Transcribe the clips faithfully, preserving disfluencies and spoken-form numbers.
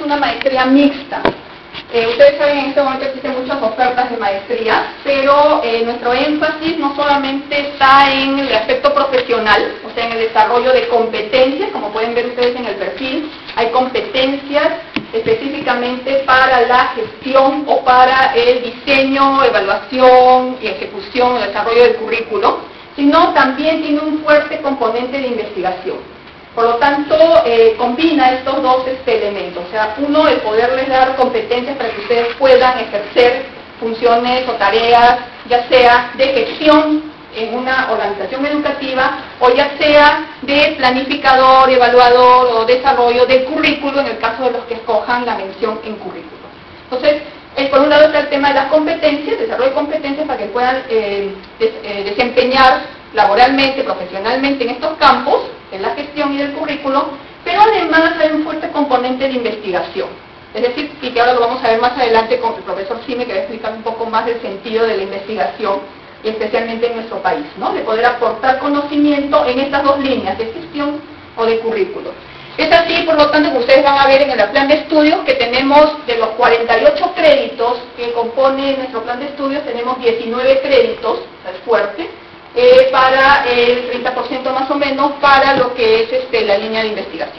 una maestría mixta. Eh, ustedes saben en este momento existen muchas ofertas de maestría, pero eh, nuestro énfasis no solamente está en el aspecto profesional, o sea, en el desarrollo de competencias, como pueden ver ustedes en el perfil, hay competencias específicamente para la gestión o para el diseño, evaluación y ejecución o desarrollo del currículo, sino también tiene un fuerte componente de investigación. Por lo tanto, eh, combina estos dos este, elementos, o sea, uno, el poderles dar competencias para que ustedes puedan ejercer funciones o tareas, ya sea de gestión en una organización educativa, o ya sea de planificador, evaluador o desarrollo del currículo, en el caso de los que escojan la mención en currículo. Entonces, eh, por un lado está el tema de las competencias, desarrollo de competencias para que puedan eh, des, eh, desempeñar laboralmente, profesionalmente en estos campos, en la gestión y del currículo, pero además hay un fuerte componente de investigación. Es decir, y que ahora lo vamos a ver más adelante con el profesor Sime, que va a explicar un poco más del sentido de la investigación, y especialmente en nuestro país, ¿no? De poder aportar conocimiento en estas dos líneas, de gestión o de currículo. Es así, por lo tanto, que ustedes van a ver en el plan de estudios que tenemos de los cuarenta y ocho créditos que compone nuestro plan de estudios, tenemos diecinueve créditos, o sea, es fuerte, Eh, para el treinta por ciento más o menos para lo que es este, la línea de investigación.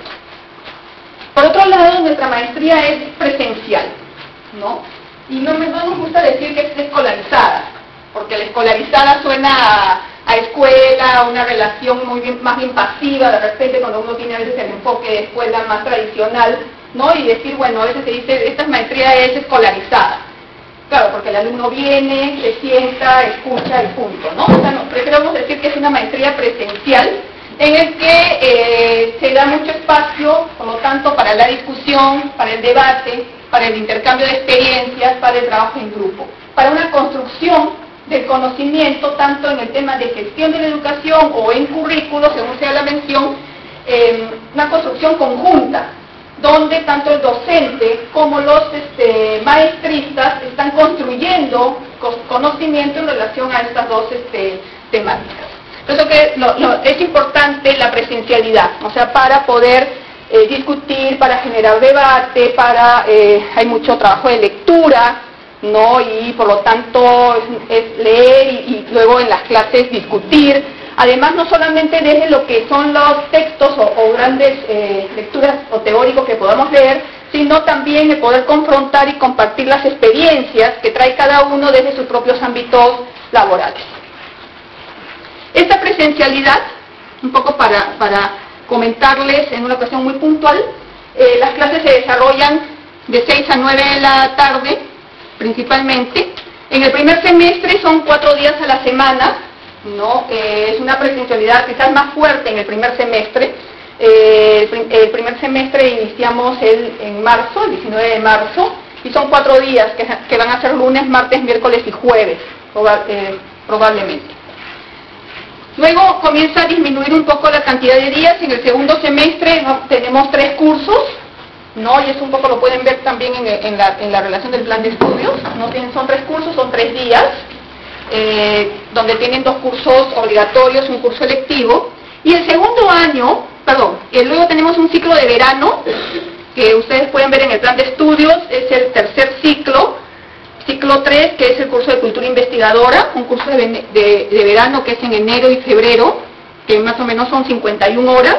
Por otro lado, nuestra maestría es presencial, ¿no? Y no, me, no nos gusta decir que es escolarizada, porque la escolarizada suena a, a escuela, a una relación muy bien, más bien pasiva, de repente cuando uno tiene a veces el enfoque de escuela más tradicional, ¿no? Y decir, bueno, a veces se dice, esta maestría es escolarizada. Claro, porque el alumno viene, se sienta, escucha y punto, ¿no? O sea, no, preferimos decir que es una maestría presencial en el que eh, se da mucho espacio, por lo tanto, para la discusión, para el debate, para el intercambio de experiencias, para el trabajo en grupo, para una construcción del conocimiento, tanto en el tema de gestión de la educación o en currículo, según sea la mención, eh, una construcción conjunta, donde tanto el docente como los este, maestristas están construyendo conocimiento en relación a estas dos este, temáticas. Por eso que lo, lo, es importante la presencialidad, o sea, para poder eh, discutir, para generar debate, para eh, hay mucho trabajo de lectura, ¿no? Y por lo tanto es, es leer y, y luego en las clases discutir. Además, no solamente desde lo que son los textos o, o grandes eh, lecturas o teóricos que podamos leer, sino también de poder confrontar y compartir las experiencias que trae cada uno desde sus propios ámbitos laborales. Esta presencialidad, un poco para, para comentarles en una ocasión muy puntual, eh, las clases se desarrollan de seis a nueve de la tarde, principalmente. En el primer semestre son cuatro días a la semana, ¿no? Eh, es una presencialidad quizás más fuerte en el primer semestre. Eh, el, el primer semestre iniciamos el, en marzo, el diecinueve de marzo, y son cuatro días que, que van a ser lunes, martes, miércoles y jueves, proba, eh, probablemente. Luego comienza a disminuir un poco la cantidad de días. En el segundo semestre, ¿no? Tenemos tres cursos, ¿no? Y eso un poco lo pueden ver también en, en, la, en la relación del plan de estudios, ¿no? Tienen, son tres cursos, son tres días. Eh, donde tienen dos cursos obligatorios, un curso electivo, y el segundo año, perdón, y luego tenemos un ciclo de verano, que ustedes pueden ver en el plan de estudios, es el tercer ciclo, ciclo tres, que es el curso de cultura investigadora, un curso de, de, de verano que es en enero y febrero, que más o menos son cincuenta y una horas.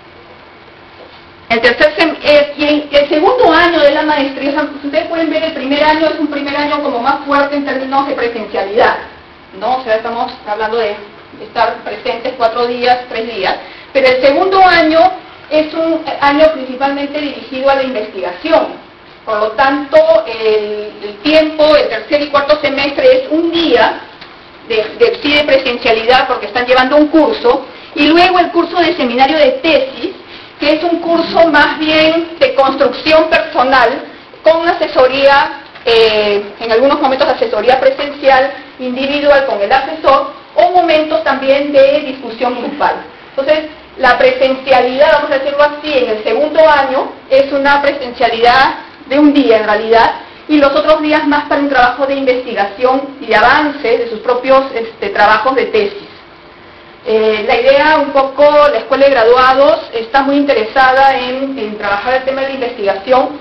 El tercer sem eh, y el, el segundo año de la maestría, o sea, ustedes pueden ver, el primer año es un primer año como más fuerte en términos de presencialidad, ¿no? O sea, estamos hablando de estar presentes cuatro días, tres días, pero el segundo año es un año principalmente dirigido a la investigación. Por lo tanto, el, el tiempo, el tercer y cuarto semestre es un día de, de, sí, de presencialidad porque están llevando un curso, y luego el curso de seminario de tesis, que es un curso más bien de construcción personal, con asesoría, eh, en algunos momentos asesoría presencial, individual con el asesor, o momentos también de discusión grupal. Entonces, la presencialidad, vamos a decirlo así, en el segundo año, es una presencialidad de un día en realidad, y los otros días más para un trabajo de investigación y de avance de sus propios este, trabajos de tesis. Eh, la idea, un poco, la Escuela de Graduados está muy interesada en, en trabajar el tema de la investigación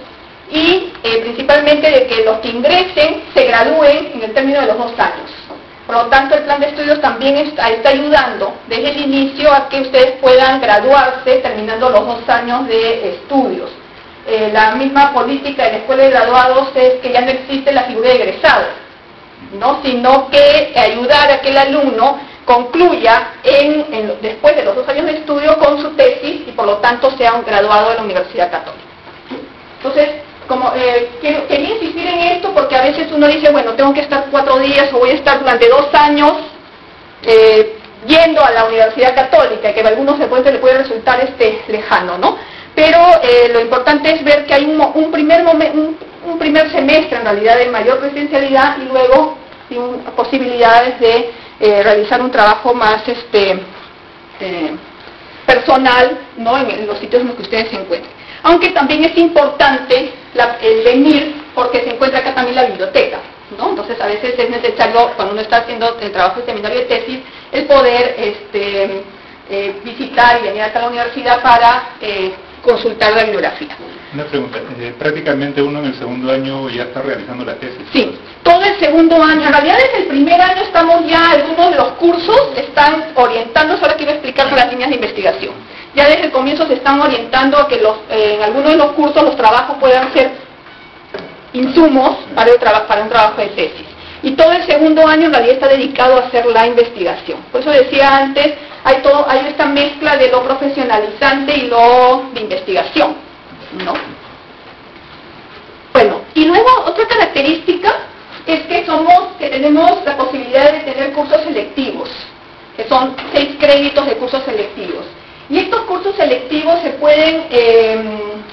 y eh, principalmente de que los que ingresen se gradúen en el término de los dos años. Por lo tanto, el plan de estudios también está, está ayudando desde el inicio a que ustedes puedan graduarse terminando los dos años de estudios. Eh, la misma política de la escuela de graduados es que ya no existe la figura de egresado, ¿no? Sino que ayudar a que el alumno concluya en, en, después de los dos años de estudio con su tesis y por lo tanto sea un graduado de la Universidad Católica. Entonces, como eh, quiero, quería insistir en esto porque a veces uno dice, bueno, tengo que estar cuatro días o voy a estar durante dos años eh, yendo a la Universidad Católica, que a algunos de repente le puede resultar este, lejano, ¿no? Pero eh, lo importante es ver que hay un, un, primer momen, un, un primer semestre en realidad de mayor presencialidad y luego sin posibilidades de eh, realizar un trabajo más este eh, personal, ¿no? en, en los sitios en los que ustedes se encuentren. Aunque también es importante la, el venir porque se encuentra acá también la biblioteca, ¿no? Entonces a veces es necesario, cuando uno está haciendo el trabajo de seminario de tesis, el poder este, eh, visitar y venir acá a la universidad para eh, consultar la bibliografía. Una pregunta, eh, prácticamente uno en el segundo año ya está realizando la tesis. Sí, todo el segundo año, en realidad desde el primer año estamos ya, algunos de los cursos están orientándose, ahora quiero explicar las líneas de investigación. Ya desde el comienzo se están orientando a que los, eh, en algunos de los cursos los trabajos puedan ser insumos para, el traba, para un trabajo de tesis. Y todo el segundo año en realidad está dedicado a hacer la investigación. Por eso decía antes, hay, todo, hay esta mezcla de lo profesionalizante y lo de investigación, ¿no? Bueno, y luego otra característica es que somos, que tenemos la posibilidad de tener cursos selectivos, que son seis créditos de cursos selectivos. Y estos cursos selectivos se pueden eh,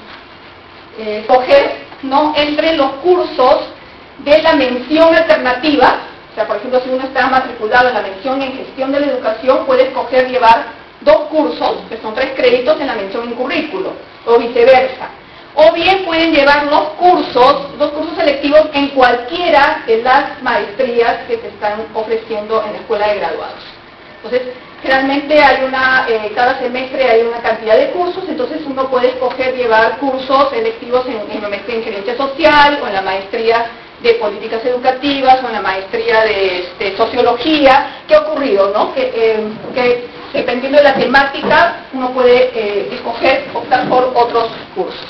eh, coger, ¿no?, entre los cursos de la mención alternativa. O sea, por ejemplo, si uno está matriculado en la mención en gestión de la educación, puede escoger llevar dos cursos, que son tres créditos en la mención en currículo, o viceversa. O bien pueden llevar los cursos, dos cursos selectivos en cualquiera de las maestrías que se están ofreciendo en la escuela de graduados. Entonces, generalmente hay una, eh, cada semestre hay una cantidad de cursos, entonces uno puede escoger llevar cursos selectivos en, en la maestría en gerencia social, o en la maestría de políticas educativas, o en la maestría de este, sociología. ¿Qué ha ocurrido, no? Que, eh, que dependiendo de la temática, uno puede eh, escoger, optar por otros cursos.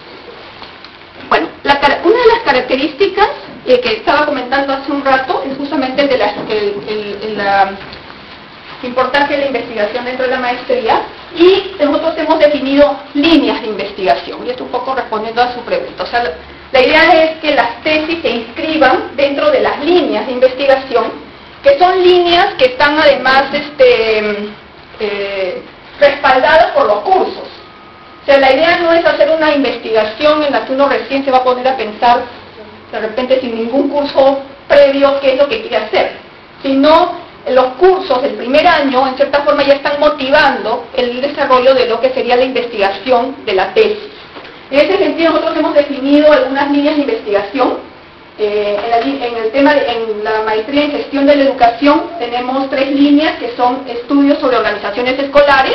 Bueno, la, una de las características eh, que estaba comentando hace un rato es justamente el de la, el, el, el, la importancia de la investigación dentro de la maestría, y nosotros hemos definido líneas de investigación, y esto un poco respondiendo a su pregunta. O sea, la, la idea es que las tesis se inscriban dentro de las líneas de investigación, que son líneas que están además este, eh, respaldadas por los cursos. O sea, la idea no es hacer una investigación en la que uno recién se va a poner a pensar de repente sin ningún curso previo qué es lo que quiere hacer, sino los cursos del primer año en cierta forma ya están motivando el desarrollo de lo que sería la investigación de la tesis. En ese sentido nosotros hemos definido algunas líneas de investigación. Eh, en, la, en el tema de, en la maestría en gestión de la educación tenemos tres líneas que son estudios sobre organizaciones escolares,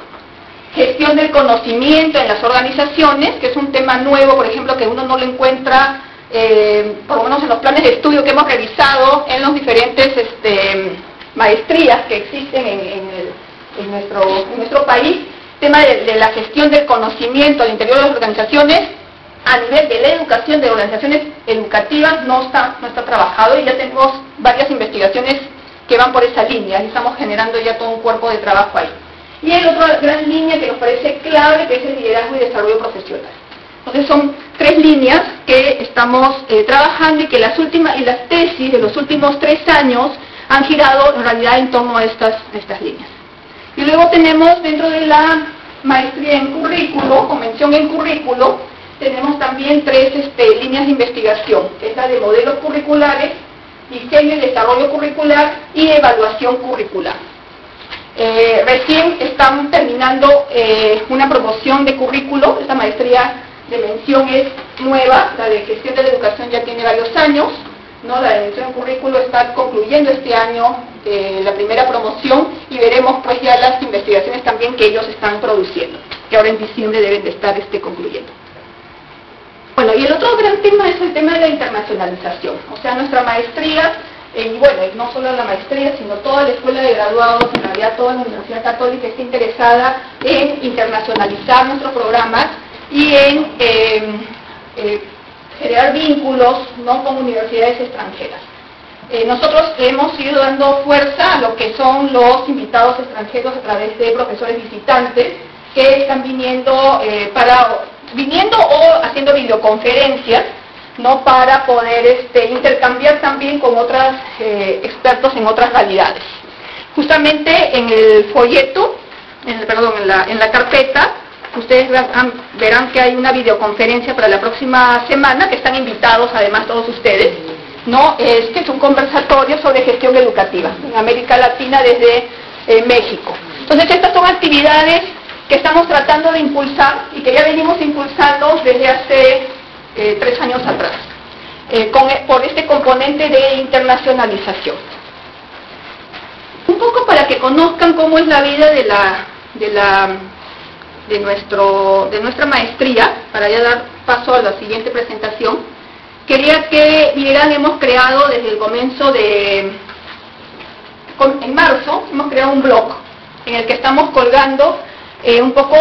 gestión del conocimiento en las organizaciones, que es un tema nuevo, por ejemplo, que uno no lo encuentra, eh, por lo menos en los planes de estudio que hemos revisado en los diferentes este, maestrías que existen en, en, el, en, nuestro, en nuestro país. Tema de, de la gestión del conocimiento al interior de las organizaciones, a nivel de la educación, de organizaciones educativas, no está, no está trabajado, y ya tenemos varias investigaciones que van por esa línea, y estamos generando ya todo un cuerpo de trabajo ahí. Y hay otra gran línea que nos parece clave, que es el liderazgo y desarrollo profesional. Entonces son tres líneas que estamos eh, trabajando, y que las últimas, y las tesis de los últimos tres años han girado en realidad en torno a estas, estas líneas. Y luego tenemos dentro de la maestría en currículo, o mención en currículo, tenemos también tres este, líneas de investigación, que es la de modelos curriculares, diseño y desarrollo curricular y evaluación curricular. Eh, recién están terminando eh, una promoción de currículo. Esta maestría de mención es nueva, la de gestión de la educación ya tiene varios años, ¿no? La de mención en currículo está concluyendo este año eh, la primera promoción, y veremos pues ya las investigaciones también que ellos están produciendo, que ahora en diciembre deben de estar este, concluyendo. Bueno, y el otro tema es el tema de la internacionalización. O sea, nuestra maestría, eh, y bueno, no solo la maestría, sino toda la escuela de graduados, en realidad toda la Universidad Católica está interesada en internacionalizar nuestros programas y en eh, eh, generar vínculos, ¿no?, con universidades extranjeras. Eh, nosotros hemos ido dando fuerza a lo que son los invitados extranjeros a través de profesores visitantes que están viniendo eh, para viniendo o haciendo videoconferencias, ¿no?, para poder este, intercambiar también con otros eh, expertos en otras realidades. Justamente en el folleto, en el, perdón, en la, en la carpeta, ustedes verán, verán que hay una videoconferencia para la próxima semana, que están invitados además todos ustedes, ¿no? Es que es un conversatorio sobre gestión educativa en América Latina desde eh, México. Entonces, estas son actividades que estamos tratando de impulsar y que ya venimos impulsando desde hace eh, tres años atrás, eh, con, por este componente de internacionalización. Un poco para que conozcan cómo es la vida de la de la de nuestro de nuestra maestría, para ya dar paso a la siguiente presentación. Quería que vieran, hemos creado desde el comienzo de en marzo, hemos creado un blog en el que estamos colgando Eh, un poco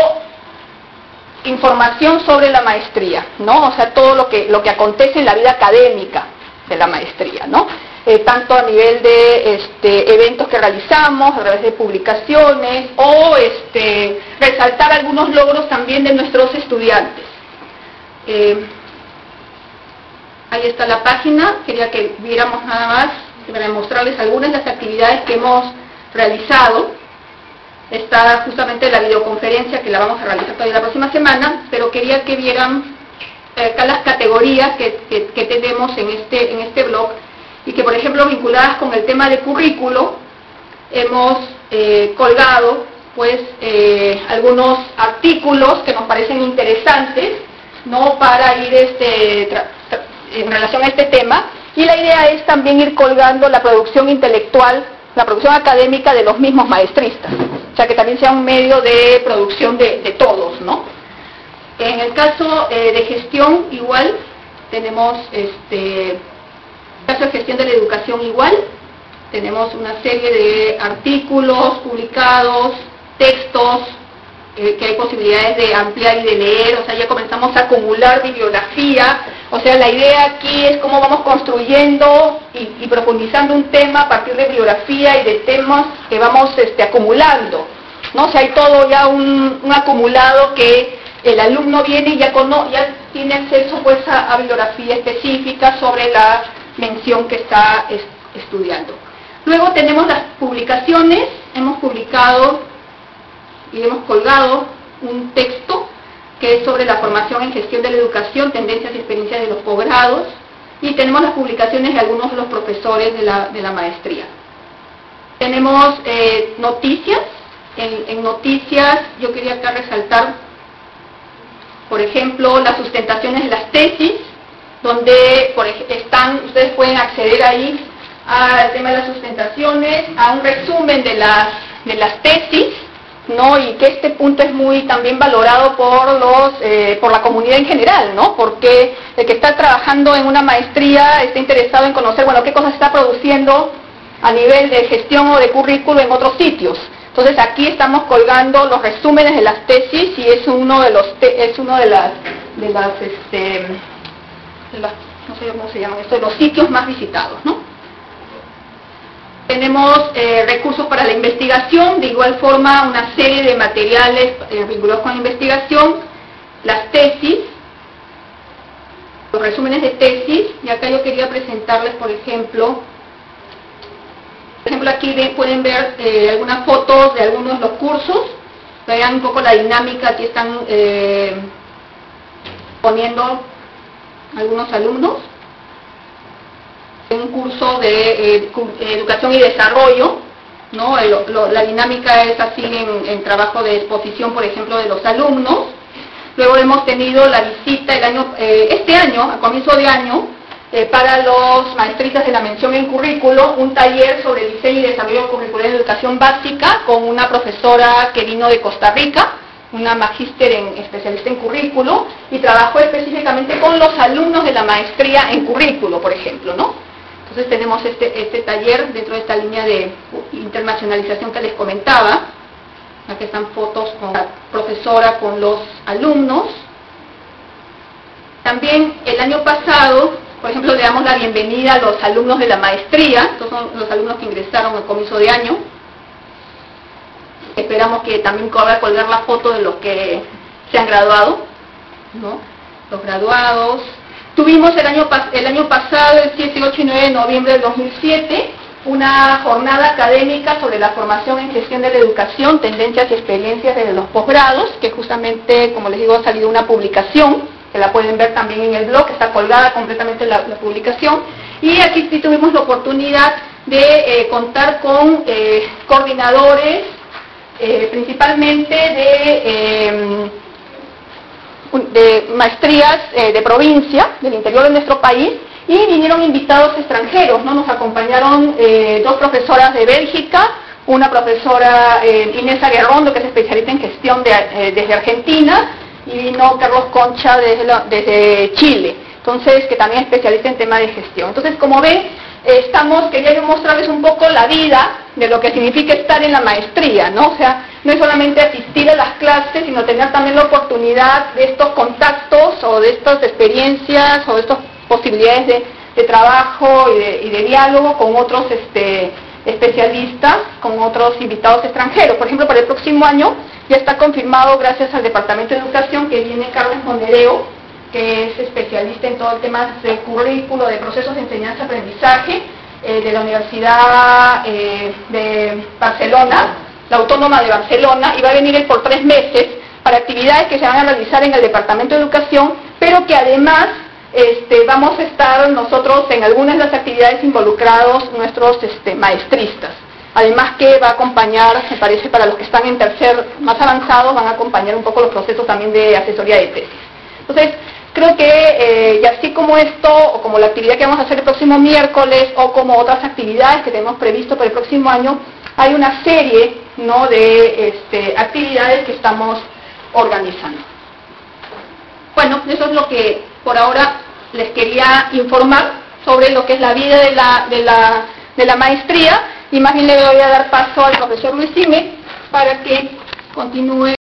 información sobre la maestría, ¿no? O sea, todo lo que lo que acontece en la vida académica de la maestría, ¿no? Eh, tanto a nivel de este, eventos que realizamos, a través de publicaciones, o este, resaltar algunos logros también de nuestros estudiantes. Eh, ahí está la página, quería que viéramos nada más, para mostrarles algunas de las actividades que hemos realizado. Está justamente la videoconferencia que la vamos a realizar todavía la próxima semana, pero quería que vieran eh, acá las categorías que, que, que tenemos en este, en este blog, y que, por ejemplo, vinculadas con el tema de currículo, hemos eh, colgado pues eh, algunos artículos que nos parecen interesantes, ¿no?, para ir este, tra, tra, en relación a este tema, y la idea es también ir colgando la producción intelectual, la producción académica de los mismos maestristas, o sea, que también sea un medio de producción de, de todos, ¿no? En el caso eh, de gestión, igual, tenemos, este, en el caso de gestión de la educación, igual, tenemos una serie de artículos publicados, textos, eh, que hay posibilidades de ampliar y de leer, o sea, ya comenzamos a acumular bibliografía. O sea, la idea aquí es cómo vamos construyendo y, y profundizando un tema a partir de bibliografía y de temas que vamos este, acumulando, ¿no? O sea, hay todo ya un, un acumulado que el alumno viene y ya, cono, ya tiene acceso pues a, a bibliografía específica sobre la mención que está es, estudiando. Luego tenemos las publicaciones, hemos publicado y hemos colgado un texto que es sobre la formación en gestión de la educación, tendencias y experiencias de los posgrados, y tenemos las publicaciones de algunos de los profesores de la, de la maestría. Tenemos eh, noticias, en, en noticias yo quería acá resaltar, por ejemplo, las sustentaciones de las tesis, donde por ej- están, ustedes pueden acceder ahí al tema de las sustentaciones, a un resumen de las, de las tesis, ¿no? Y que este punto es muy también valorado por los eh, por la comunidad en general, ¿no? Porque el que está trabajando en una maestría está interesado en conocer, bueno, qué cosas está produciendo a nivel de gestión o de currículo en otros sitios. Entonces aquí estamos colgando los resúmenes de las tesis y es uno de los te es uno de las de las este de las, no sé cómo se llaman esto, de los sitios más visitados, ¿no? Tenemos eh, recursos para la investigación, de igual forma una serie de materiales eh, vinculados con la investigación, las tesis, los resúmenes de tesis, y acá yo quería presentarles, por ejemplo, por ejemplo aquí ven, pueden ver eh, algunas fotos de algunos de los cursos, vean un poco la dinámica, aquí están eh, poniendo algunos alumnos. Un curso de eh, educación y desarrollo, ¿no? El, lo, la dinámica es así en, en trabajo de exposición, por ejemplo, de los alumnos. Luego hemos tenido la visita el año, eh, este año, a comienzo de año, eh, para los maestristas de la mención en currículo, un taller sobre diseño y desarrollo curricular en educación básica con una profesora que vino de Costa Rica, una magíster en especialista en currículo, y trabajó específicamente con los alumnos de la maestría en currículo, por ejemplo, ¿no? Entonces tenemos este, este taller dentro de esta línea de internacionalización que les comentaba. Aquí están fotos con la profesora, con los alumnos. También el año pasado, por ejemplo, le damos la bienvenida a los alumnos de la maestría. Estos son los alumnos que ingresaron al comienzo de año. Esperamos que también pueda colgar la foto de los que se han graduado, ¿no? Los graduados. Tuvimos el año, el año pasado, el siete, ocho y nueve de noviembre del dos mil siete, una jornada académica sobre la formación en gestión de la educación, tendencias y experiencias de los posgrados, que justamente, como les digo, ha salido una publicación, que la pueden ver también en el blog, está colgada completamente la, la publicación. Y aquí sí tuvimos la oportunidad de eh, contar con eh, coordinadores, eh, principalmente de... Eh, de maestrías eh, de provincia, del interior de nuestro país, y vinieron invitados extranjeros, ¿no? Nos acompañaron eh, dos profesoras de Bélgica, una profesora eh, Inés Aguerrondo, que es especialista en gestión de, eh, desde Argentina, y vino Carlos Concha desde, la, desde Chile, entonces, que también es especialista en tema de gestión. Entonces, como ven, eh, estamos, quería yo mostrarles un poco la vida de lo que significa estar en la maestría, ¿no? O sea, no es solamente asistir a las clases, sino tener también la oportunidad de estos contactos o de estas experiencias o de estas posibilidades de, de trabajo y de, y de diálogo con otros este, especialistas, con otros invitados extranjeros. Por ejemplo, para el próximo año ya está confirmado, gracias al Departamento de Educación, que viene Carlos Monedeo, que es especialista en todo el tema de currículo, de procesos de enseñanza-aprendizaje, eh, de la Universidad eh, de Barcelona, la Autónoma de Barcelona, y va a venir él por tres meses para actividades que se van a realizar en el Departamento de Educación, pero que además este, vamos a estar nosotros en algunas de las actividades involucrados nuestros este, maestristas. Además que va a acompañar, me parece, para los que están en tercer más avanzados, van a acompañar un poco los procesos también de asesoría de tesis. Entonces, creo que, eh, y así como esto, o como la actividad que vamos a hacer el próximo miércoles, o como otras actividades que tenemos previsto para el próximo año, hay una serie, ¿no?, de este, actividades que estamos organizando. Bueno, eso es lo que por ahora les quería informar sobre lo que es la vida de la, de la, de la maestría, y más bien le voy a dar paso al profesor Luis Sime para que continúe.